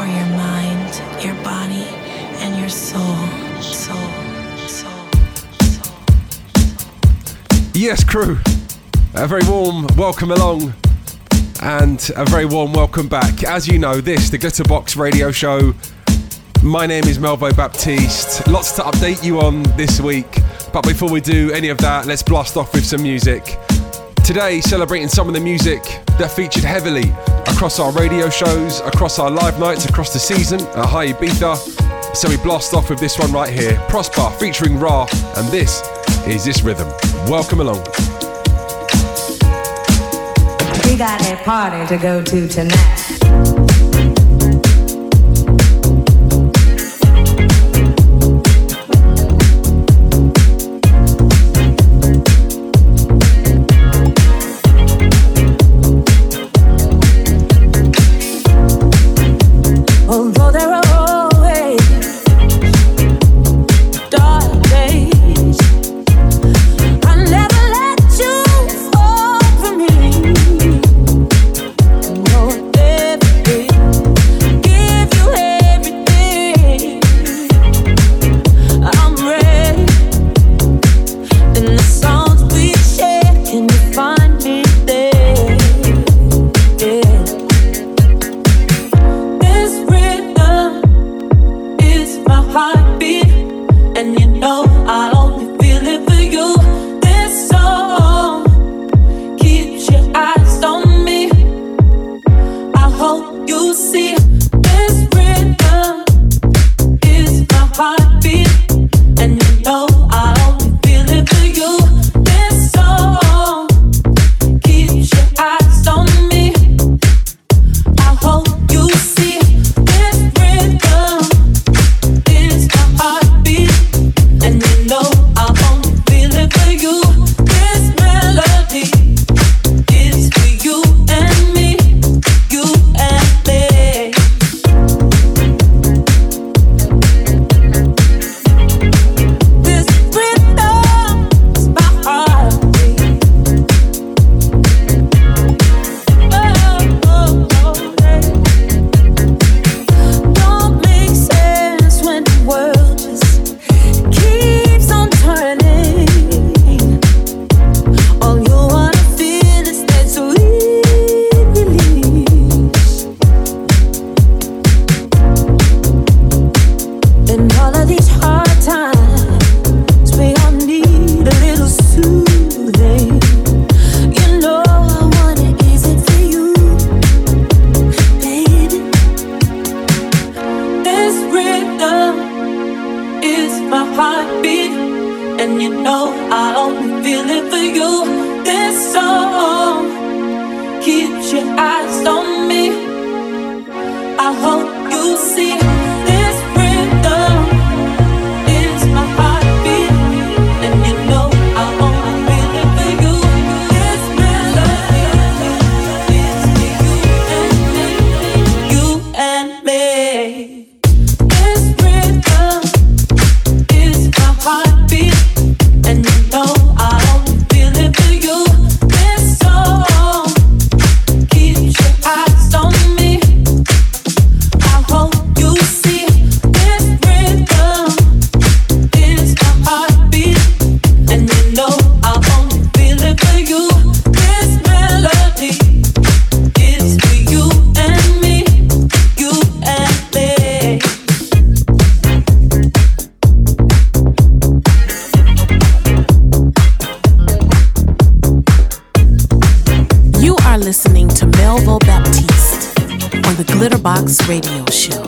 for your mind, your body, and your soul. Yes, crew. A very warm welcome along and a very warm welcome back. As you know, the Glitterbox radio show. My name is Melvo Baptiste. Lots to update you on this week. But before we do any of that, let's blast off with some music. Today, celebrating some of the music that featured heavily across our radio shows, across our live nights, across the season at High Ibiza. So we blast off with this one right here, Prosper featuring Ra, and this is This Rhythm. Welcome along. We got a party to go to tonight. Although there are always dark days, I never let you fall for me. No, everything, give you everything. I'm ready. In the songs we share, can you find me there? Yeah. This rhythm is my heartbeat, and you know I only feel it for you. This song keeps your eyes on me. I hope you see. This rhythm is my heartbeat, and you know I only feel it for you. This song keeps your eyes on me. I hope you see. This rhythm is my heartbeat, and you know I only feel it for you. This melody is for you and me, you and me. This rhythm is my heartbeat. Don't make sense when the world just keeps on turning. All you wanna feel is that sweet release. In all of these hard times, we all need a little soothing. You know I wanna ease it for you, baby. This rhythm is my heartbeat, and you know I only feel it for you. This song keeps your eyes on me. I hope you see. This rhythm is my heartbeat, and you know I only feel it for you. This melody is for you and me. This rhythm is my heartbeat, and you know I only feel it for you. This song keeps your eyes on me. I hope you see. This rhythm is my heartbeat, and you know I only feel it for you. This melody is for you and me, you and me. You are listening to Melvo Baptiste on the Glitterbox Radio Show.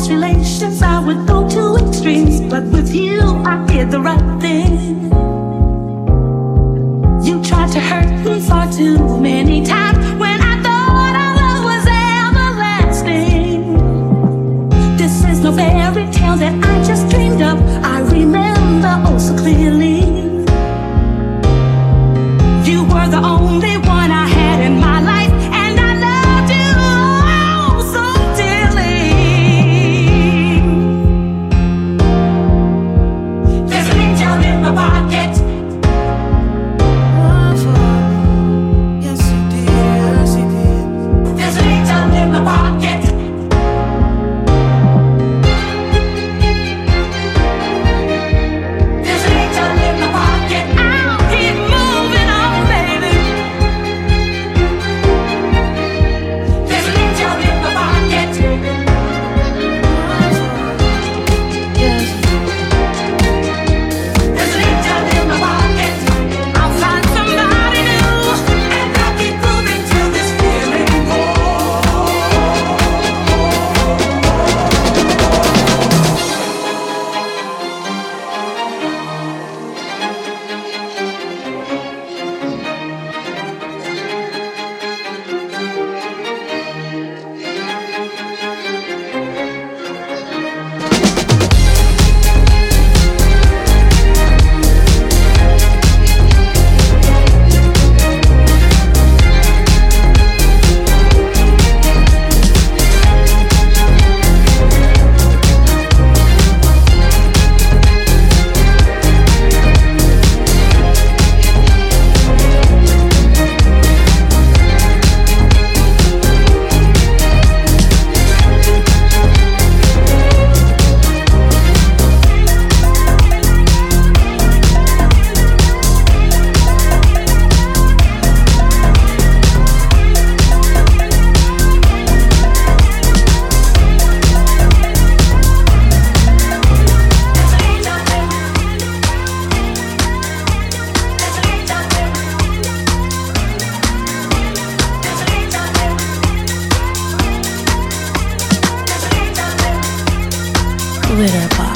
past relations, I would go to extremes, but with you, I did the right thing. You tried to hurt me far too many times when I thought our love was everlasting. This is no fairy tale that I just dreamed of. I remember oh so clearly. You were the only one I had in my life, and I loved you oh so dearly. There's an angel in my pocket. Yes, he did. Yes, he did. There's an angel in my pocket. There's an angel in my pocket. I'll keep moving on, baby. There's an angel in my pocket. Yes. There's an angel in my pocket. I'll find somebody new, and I'll keep moving till this feeling Glitterbox.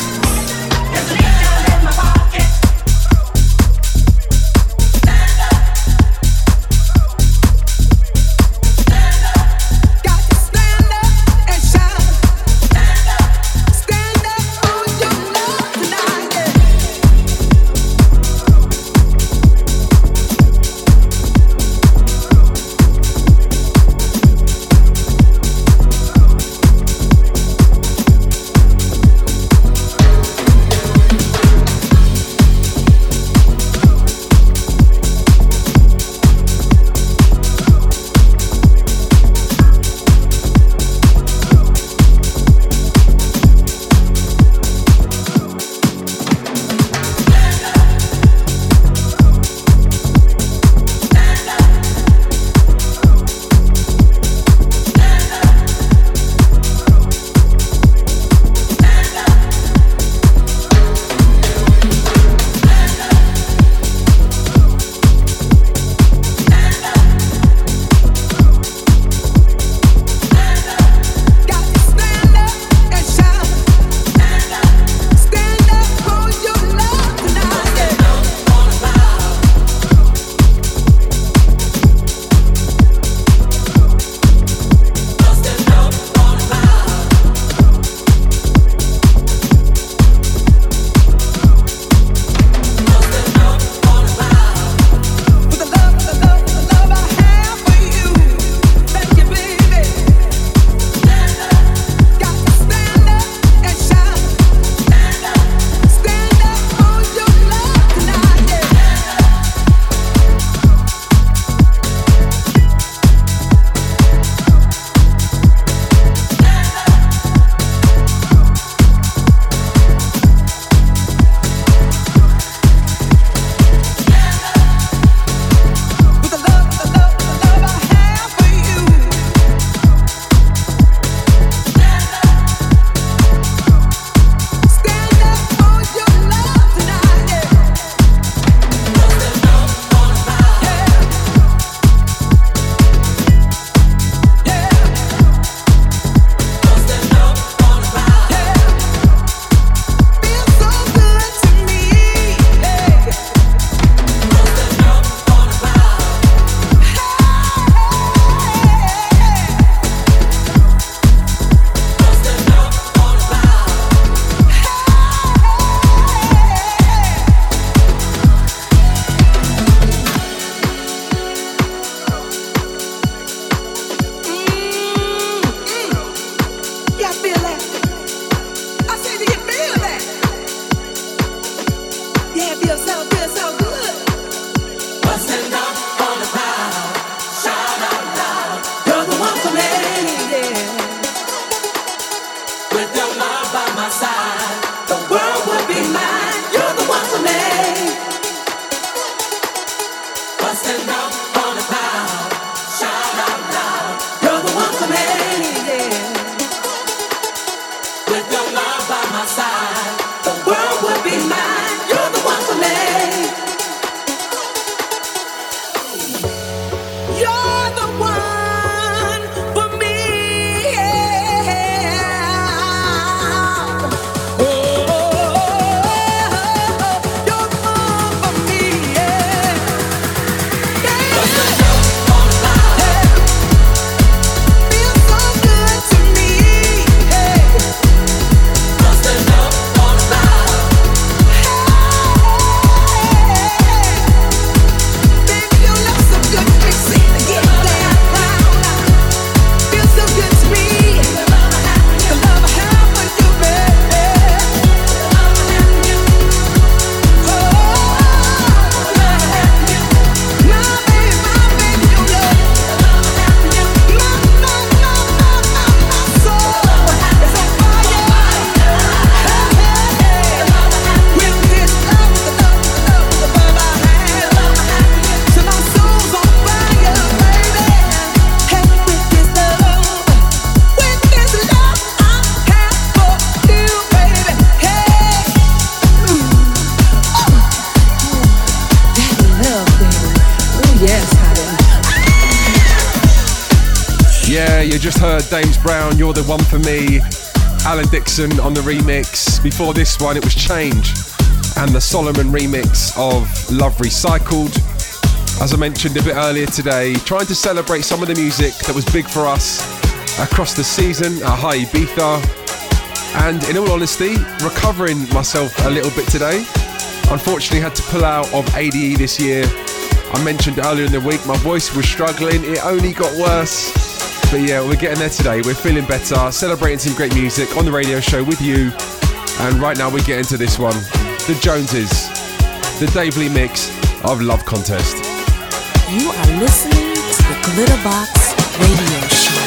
just heard James Brown, You're the One for Me, Alan Dixon on the remix. Before this one, it was Change and the Solomon remix of Love Recycled. As I mentioned a bit earlier today, trying to celebrate some of the music that was big for us across the season at High Ibiza. And in all honesty, recovering myself a little bit today. Unfortunately, had to pull out of ADE this year. I mentioned earlier in the week, my voice was struggling. It only got worse. But yeah, we're getting there today. We're feeling better, celebrating some great music on the radio show with you. And right now we get into this one. The Joneses, the Dave Lee mix of Love Contest. You are listening to the Glitterbox Radio Show.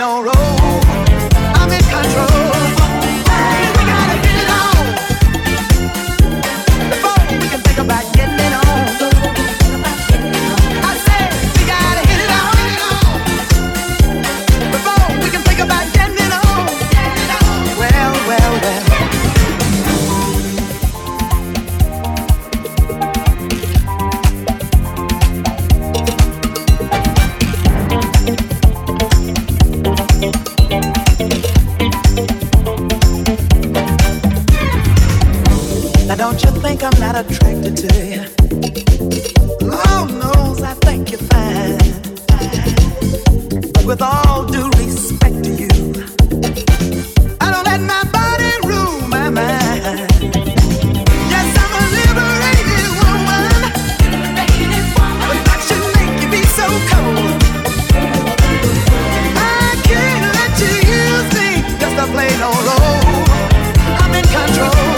no role. I'm in control. Hey, we gotta get it on before we can think about getting it on. I said we gotta hit it on before we can think about getting it on. Well, well, well. Now don't you think I'm not attracted to you? Lord knows I think you're fine. But with all due respect to you, I don't let my body rule my mind. Yes, I'm a liberated woman, but that should make you be so cold. I can't let you use me just to play no role. I'm in control.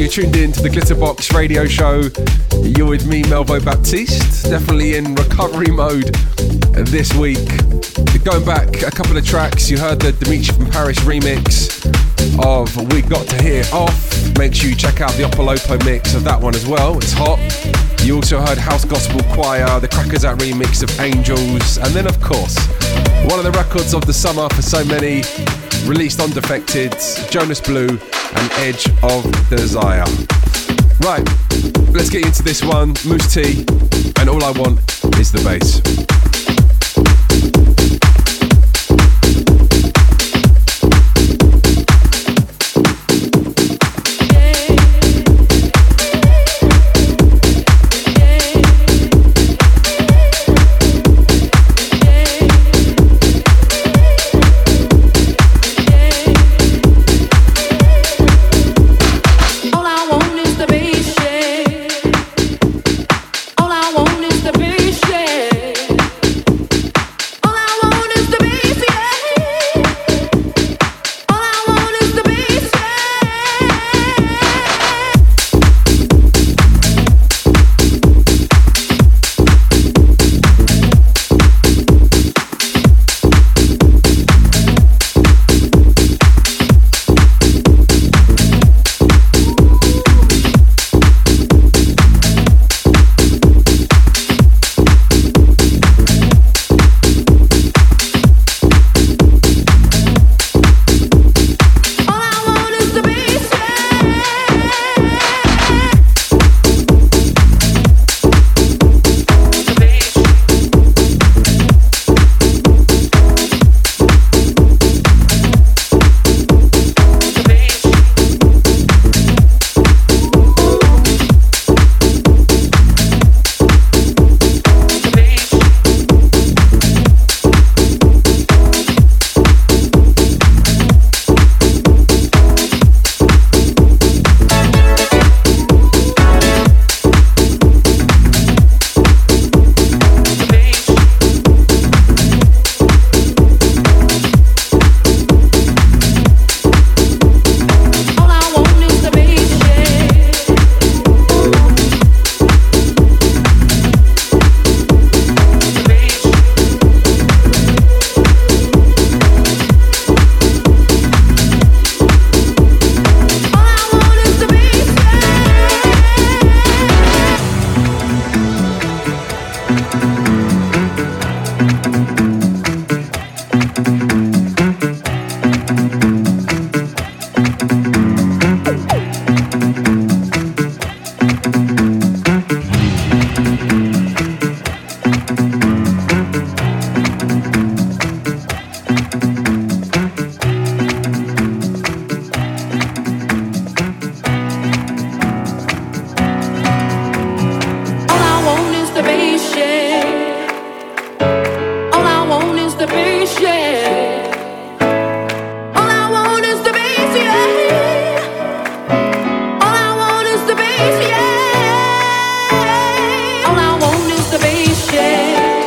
you're tuned in to the Glitterbox radio show. You're with me, Melvo Baptiste, definitely in recovery mode this week. Going back a couple of tracks, you heard the Dimitri from Paris remix of We Got to Hear Off. Make sure you check out the Opolopo mix of that one as well, it's hot. You also heard House Gospel Choir, the Crackers Out remix of Angels, and then of course, one of the records of the summer for so many, released on Defected, Jonas Blue and Edge of Desire. Right, let's get into this one, Moose T, and All I Want Is the Bass. All I want is the bass, yeah.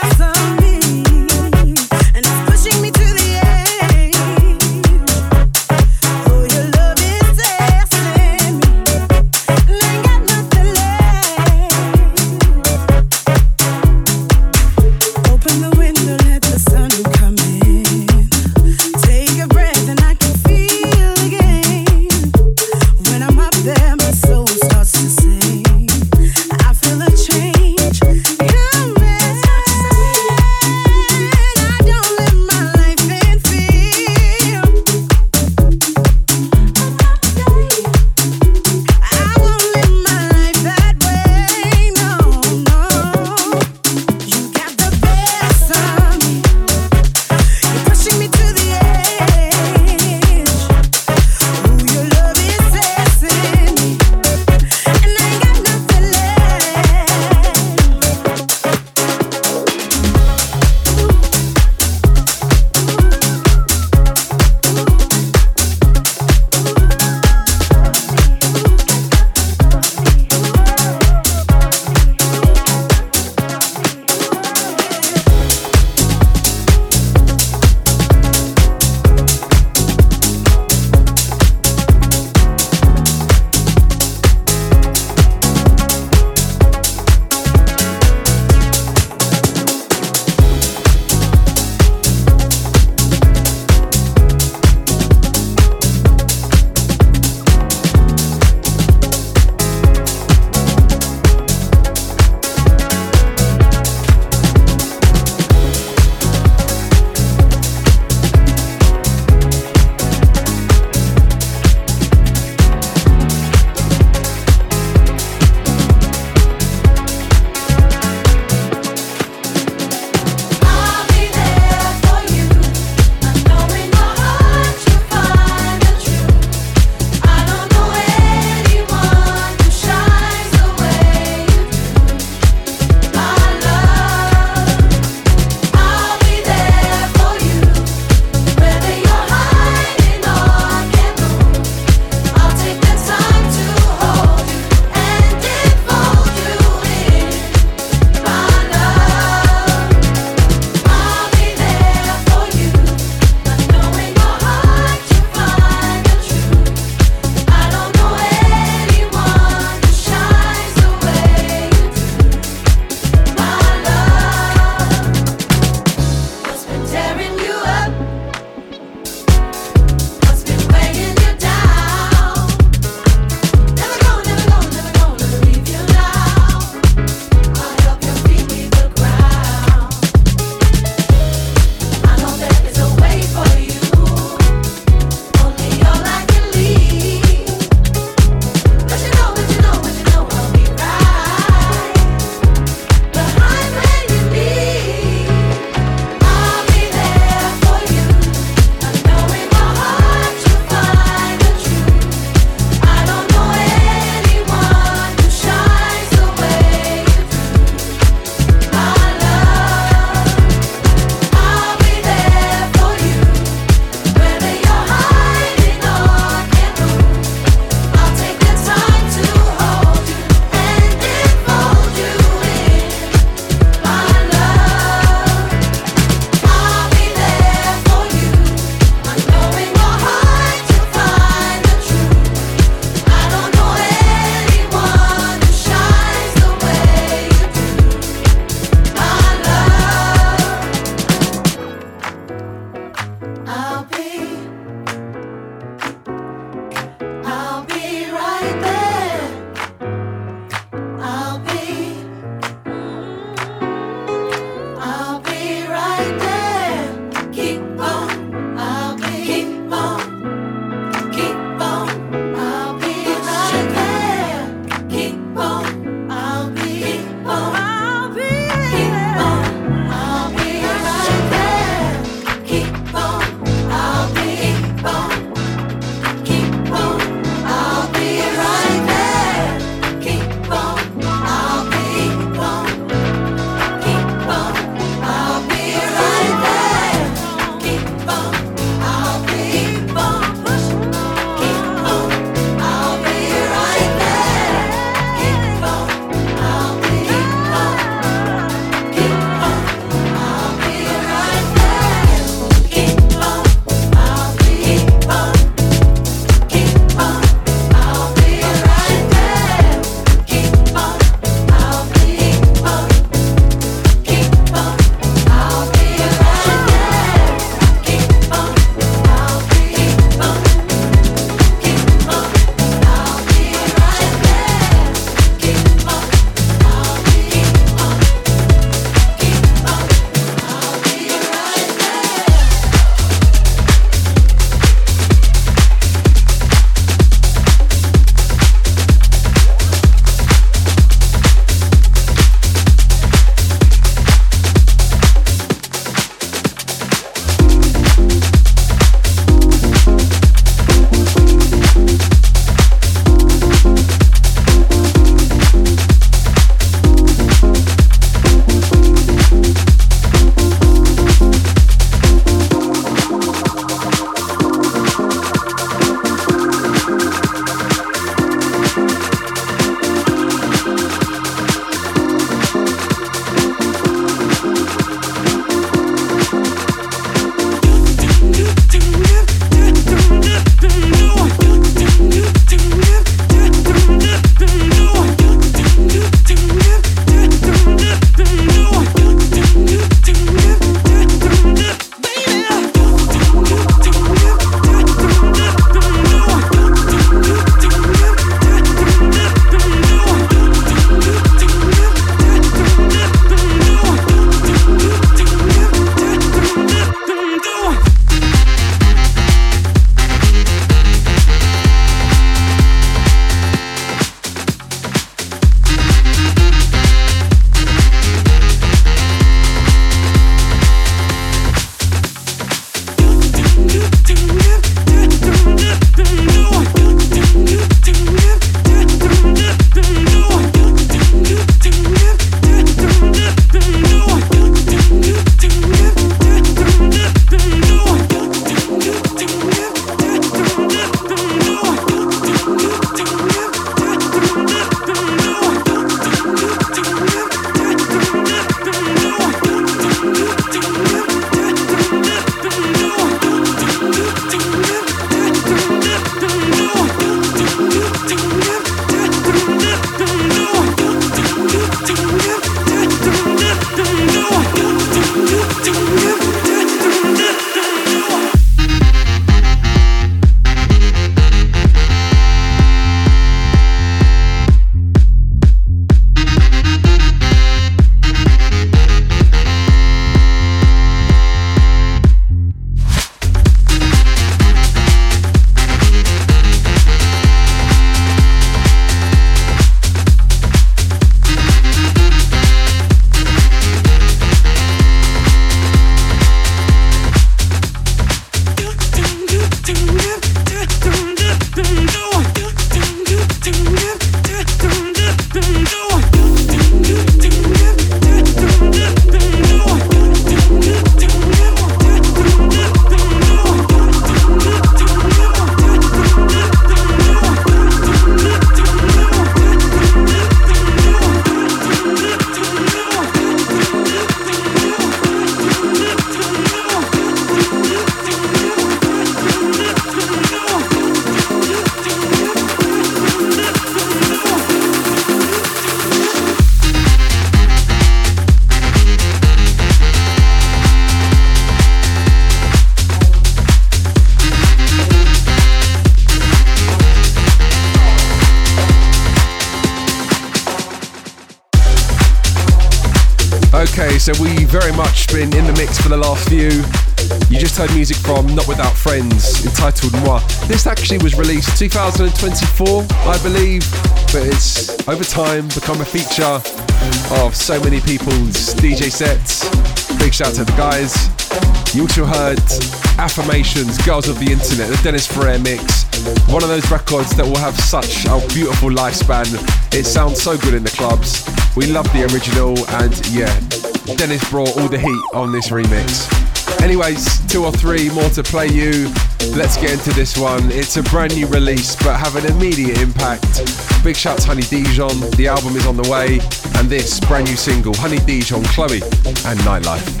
Okay, so we very much been in the mix for the last few. You just heard music from Not Without Friends, entitled Moi. This actually was released 2024, I believe, but it's over time become a feature of so many people's DJ sets. Big shout to the guys. You also heard Affirmations, Girls of the Internet, the Dennis Ferrer mix. One of those records that will have such a beautiful lifespan. It sounds so good in the clubs. We love the original, and yeah, Dennis brought all the heat on this remix. Anyways, 2 or 3 more to play you. Let's get into this one. It's a brand new release, but have an immediate impact. Big shout to Honey Dijon. The album is on the way, and this brand new single, Honey Dijon, Chloe, and Nightlife.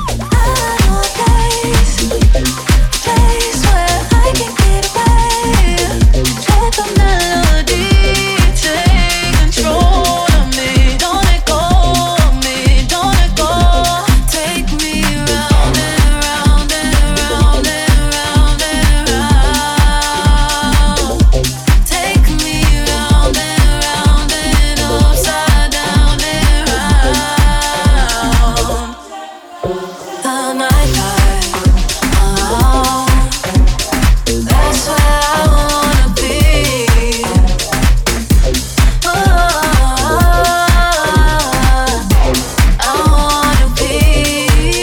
Place where I can get away. Let the melody take control of me. Don't let go of me. Don't let go. Take me round and round and round and round and round. Take me round and round and upside down and round. The night. That's where I wanna be. Oh, I wanna be.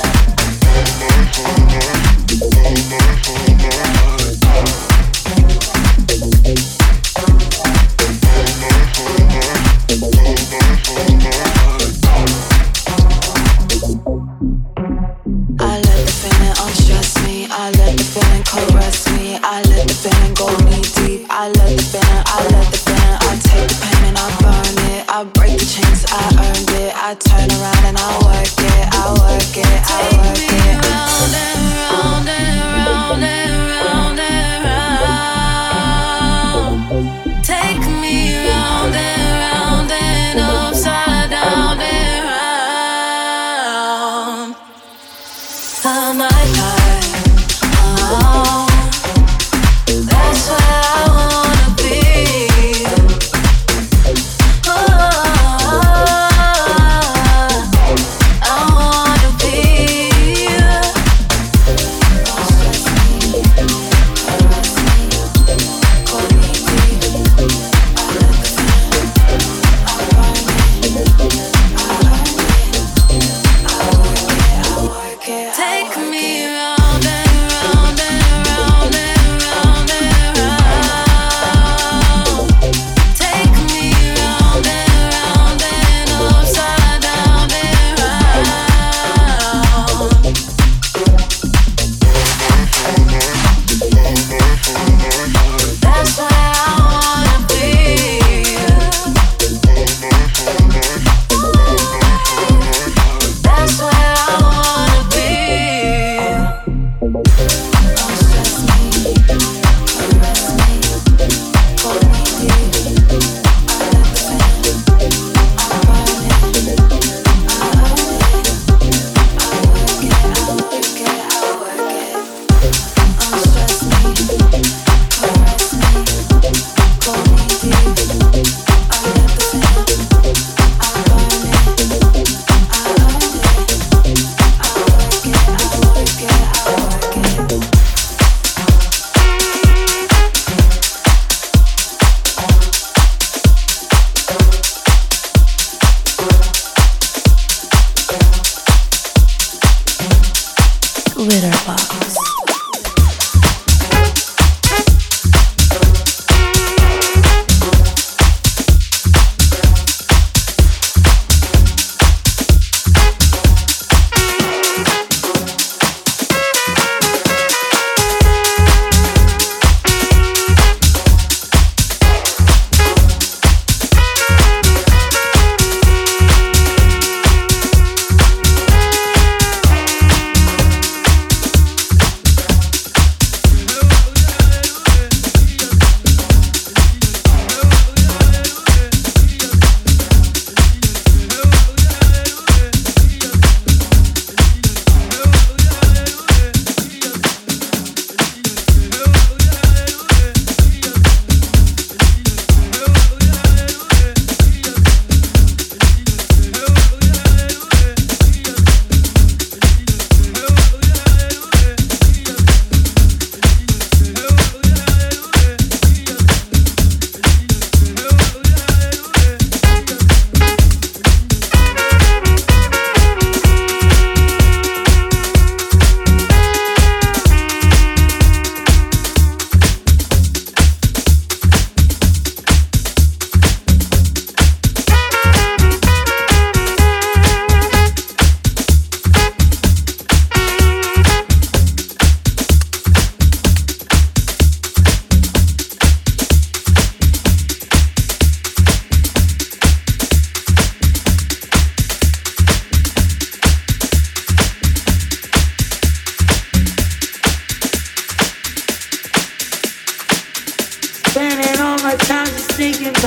I let the feeling unstress me. I let the feeling caress me. I let the feeling go knee deep. I let the feeling, I take the pain and I burn it. I break the chains, I earned it. I turn around and I work it. I work it, I work it. Take me round and round and round and round and round. Take me round and round and upside down and round. The night, oh, that's where I wanna be. Oh, I wanna be.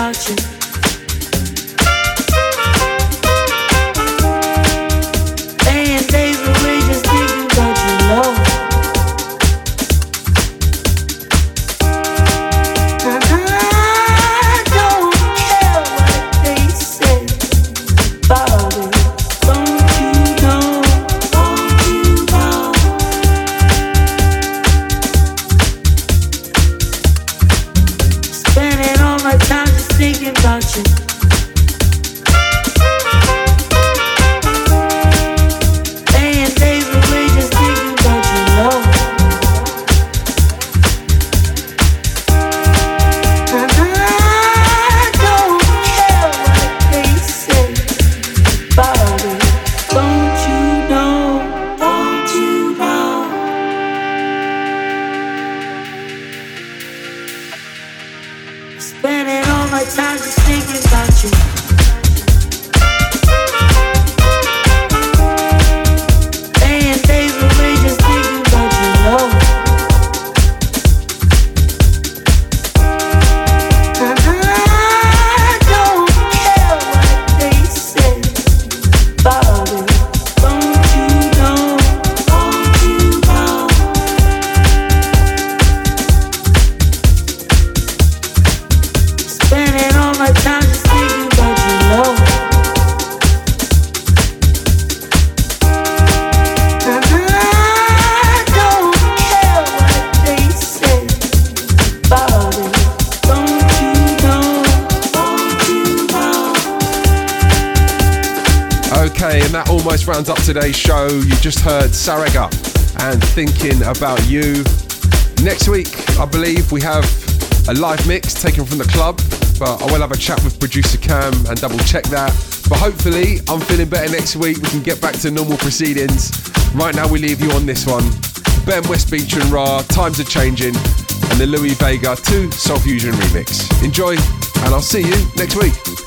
about you. Laying days away just thinking about your love. And I don't care what they say about it. Don't you know? Don't you know? Spending all my time just thinking about you. Laying days away just thinking about your love. And I don't care what they say about it. Don't you know? Don't you know? Spending all my time just thinking about you. Laying days away just thinking about your love. And I don't care what they say about it. Don't you know? Don't you know? Spending all my time just thinking about your love. And I don't care what they say about it. Don't you know? Don't you know? Okay, and that almost rounds up today's show. You just heard Sarega and Thinking About You. Next week, I believe we have a live mix taken from the club, but I will have a chat with producer Cam and double check that. But hopefully, I'm feeling better next week. We can get back to normal proceedings. Right now, we leave you on this one. Ben Westbeach and Ra, Times Are Changing, and the Louis Vega 2 Soul Fusion remix. Enjoy, and I'll see you next week.